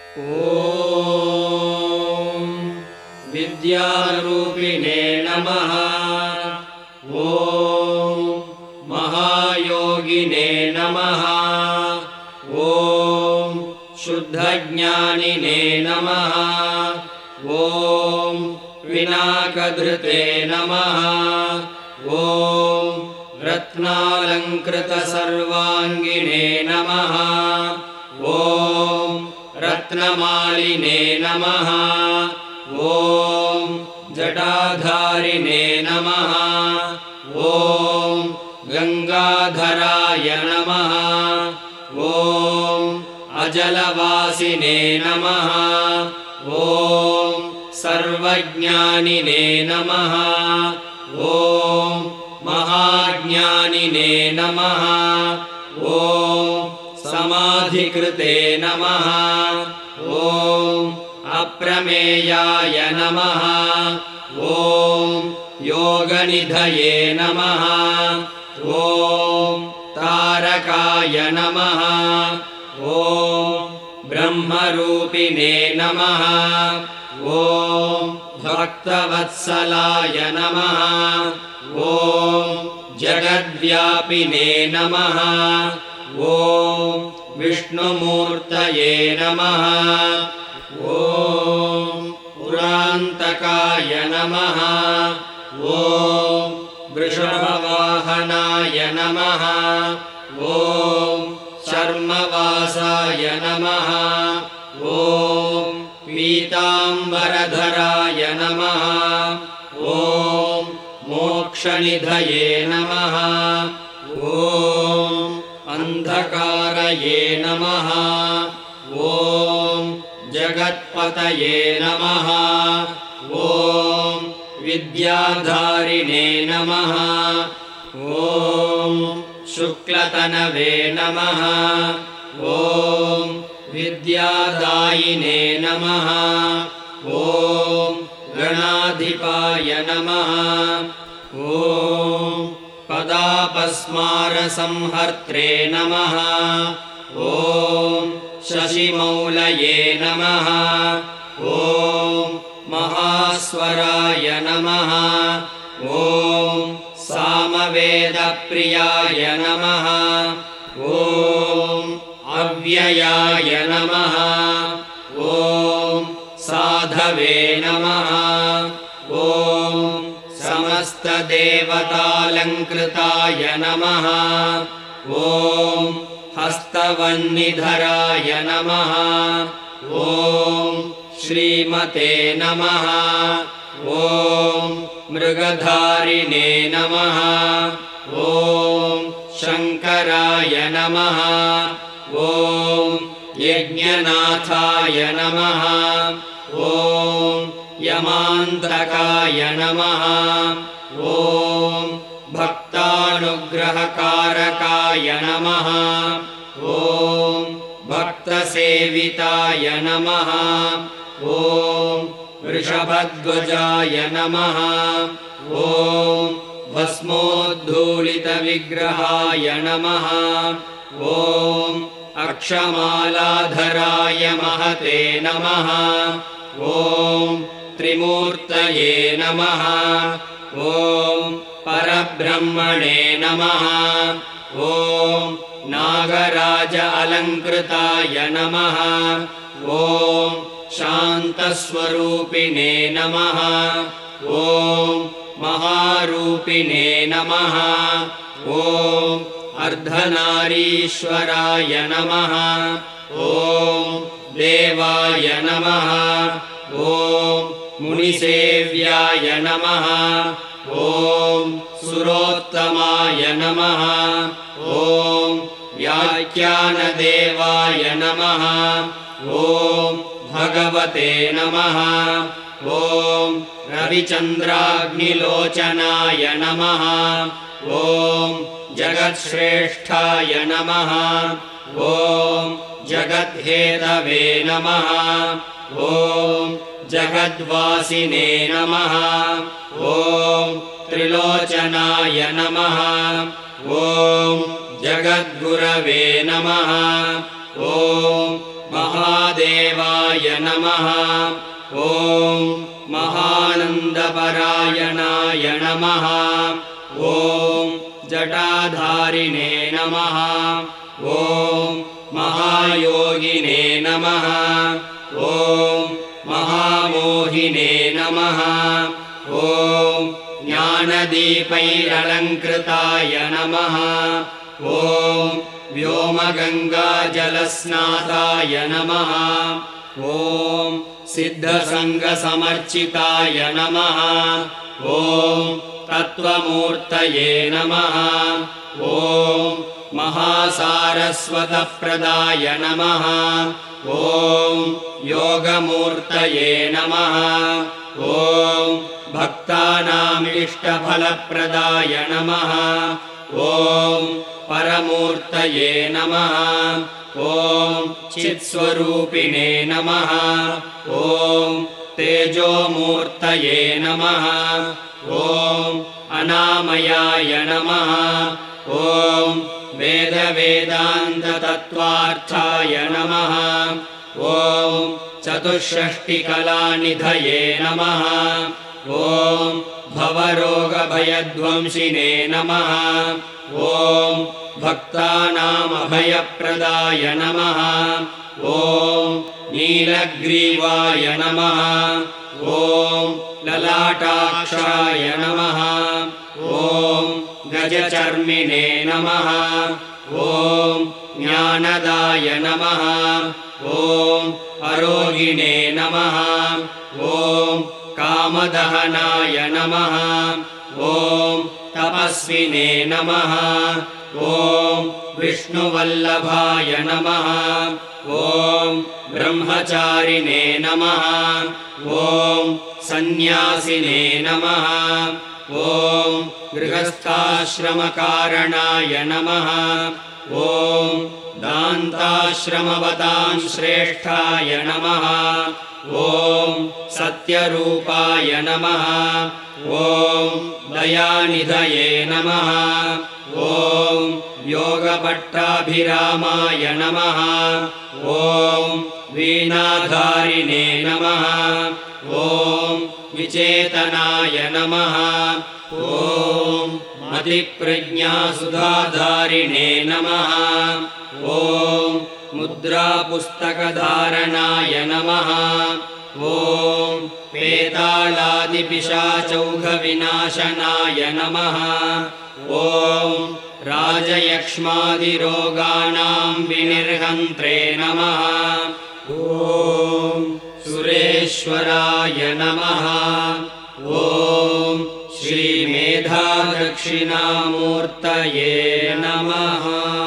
ॐ विद्यारूपिणे नमः। ॐ महायोगिने नमः। ॐ शुद्धज्ञानिने नमः। ॐ पिनाकधृते नमः। ॐ रत्नालङ्कृतसर्वाङ्गिने नमः। ॐ रत्नमालिने नमः। ॐ जटाधारिणे नमः। ॐ गंगाधराय नमः। ॐ अजलवासिने नमः। ॐ सर्वज्ञानिने नमः। ॐ महाज्ञानिने नमः। ॐ समाधिकृते नमः। ॐ अप्रमेयाय नमः। ॐ योगनिधये नमः। ॐ तारकाय नमः। ॐ ब्रह्मरूपिणे नमः। ॐ भक्तवत्सलाय नमः। ॐ जगद्व्यापिने नमः। ॐ विष्णुमूर्तये नमः। ॐ पुरान्तकाय नमः। ॐ वृषभवाहनाय नमः। ॐ चर्मवासाय नमः। ॐ पीताम्बरधराय नमः। ॐ मोक्षनिधये नमः। ॐ अन्धकारये नमः। ॐ जगत्पतये नमः। ॐ विद्याधारिणे नमः। ॐ शुक्लतनवे नमः। ॐ विद्यादायिने नमः। ॐ गणाधिपाय नमः। ॐ पदापस्मारसंहर्त्रे नमः। ॐ शशिमौलये नमः। ॐ महास्वराय नमः। ॐ सामवेदप्रियाय नमः। ॐ अव्ययाय नमः। ॐ साधवे नमः। ॐ समस्तदेवतालङ्कृताय नमः। ॐ हस्तवह्निधराय नमः। ॐ श्रीमते नमः। ॐ मृगधारिणे नमः। ॐ शङ्कराय नमः। ॐ यज्ञनाथाय नमः। ॐ यमान्तकाय नमः। ॐ भक्तानुग्रहकारकाय नमः। ॐ भक्तसेविताय नमः। ॐ वृषभध्वजाय नमः। ॐ भस्मोद्धूलितविग्रहाय नमः। ॐ अक्षमालाधराय महते नमः। ॐ त्रिमूर्तये नमः। ॐ परब्रह्मणे नमः। ॐ नागराज अलङ्कृताय नमः। ॐ शान्तस्वरूपिणे नमः। ॐ महारूपिणे नमः। ॐ अर्धनारीश्वराय नमः। ॐ देवाय नमः। ॐ मुनिसेव्याय नमः। ॐ सुरोत्तमाय नमः। ॐ व्याख्यानदेवाय नमः। ॐ भगवते नमः। ॐ रविचन्द्राग्निलोचनाय नमः। ॐ जगत्श्रेष्ठाय नमः। ॐ जगद्धेतवे नमः। ॐ जगद्वासिने नमः। ॐ त्रिलोचनाय नमः। ॐ जगद्गुरवे नमः। ॐ महादेवाय नमः ॐ महानन्दपरायणाय नमः ॐ जटाधारिणे नमः ॐ महायोगिने नमः ॐ महामोहिने नमः ॐ ज्ञानदीपैरलङ्कृताय नमः ॐ व्योमगङ्गाजलस्नाताय नमः ॐ सिद्धसङ्गसमर्चिताय नमः ॐ तत्त्वमूर्तये नमः ॐ महासारस्वतप्रदाय नमः ॐ योगमूर्तये नमः ॐ भक्तानामिष्टफलप्रदाय नमः ॐ परमूर्तये नमः ॐ चित्स्वरूपिणे नमः ॐ तेजोमूर्तये नमः ॐ अनामयाय नमः ॐ वेदवेदान्ततत्त्वार्थाय नमः ॐ चतुष्षष्टिकलानिधये नमः ॐ भवरोगभयध्वंसिने नमः ॐ भक्तानामभयप्रदाय नमः ॐ नीलग्रीवाय नमः ॐ ललाटाक्षाय नमः ॐ गजचर्मिणे नमः ॐ ज्ञानदाय नमः ॐ अरोगिणे नमः ॐ कामदहनाय नमः ॐ तपस्विने नमः ॐ विष्णुवल्लभाय नमः ॐ ब्रह्मचारिणे नमः ॐ सन्न्यासिने नमः ॐ गृहस्थाश्रमकारणाय नमः ॐ दान्ताश्रमवतां श्रेष्ठाय नमः ॐ सत्यरूपाय नमः ॐ दयानिधये नमः ॐ योगपट्टाभिरामाय नमः ॐ वीणाधारिणे नमः ॐ विचेतनाय नमः ॐ मतिप्रज्ञासुधाधारिणे नमः ॐ मुद्रापुस्तकधारणाय नमः ॐ वेतालादिपिशाचौघविनाशनाय नमः ॐ राजयक्ष्मादिरोगाणां विनिर्हन्त्रे नमः ॐ सुरेश्वराय नमः ॐ श्रीमेधादक्षिणामूर्तये नमः।